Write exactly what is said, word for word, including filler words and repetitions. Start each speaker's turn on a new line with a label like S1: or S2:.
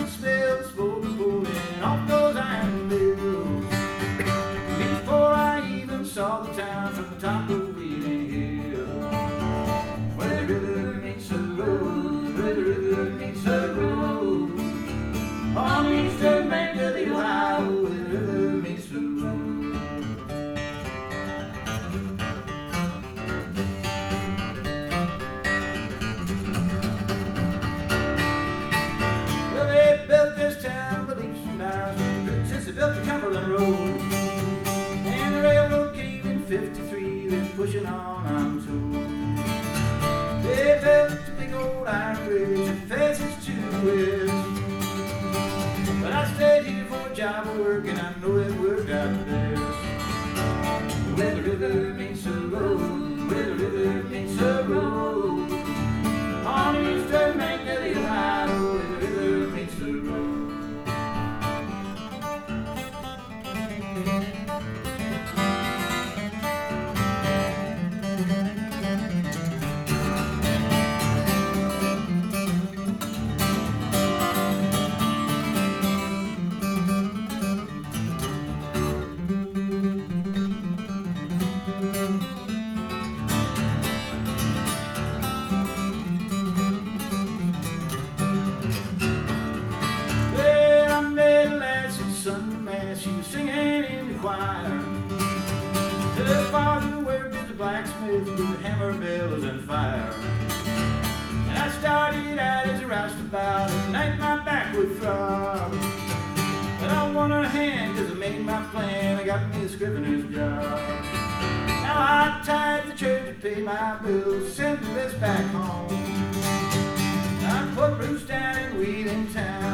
S1: can smell the smoke rolling off those iron bills. Before I even saw the town from the top of Wheeling Hill, where the river meets the road, where the river meets the road, on the eastern bank of the Ohio, where the river meets the road. Well, they built this town, but leaps and bounds since they built the Cumberland Road, and the railroad came in fifty-three, then pushing on, I'm told. They built a big old iron bridge that faces to the west, but I stayed here for a job of work, and I know it worked out best. Where the river meets the road, where the river meets the road, on the eastern bank of the Ohio, where the river meets the road. Sunday mass, she was singing in the choir. Her father worked as a blacksmith with hammer, bellows, and fire. And I started out as a roustabout, at night my back would throb. But I won her hand cause I made my plan, I got me a scrivener's job. Now I tied the church to pay my bills, sent the rest back home. I put roots down in Wheeling Town,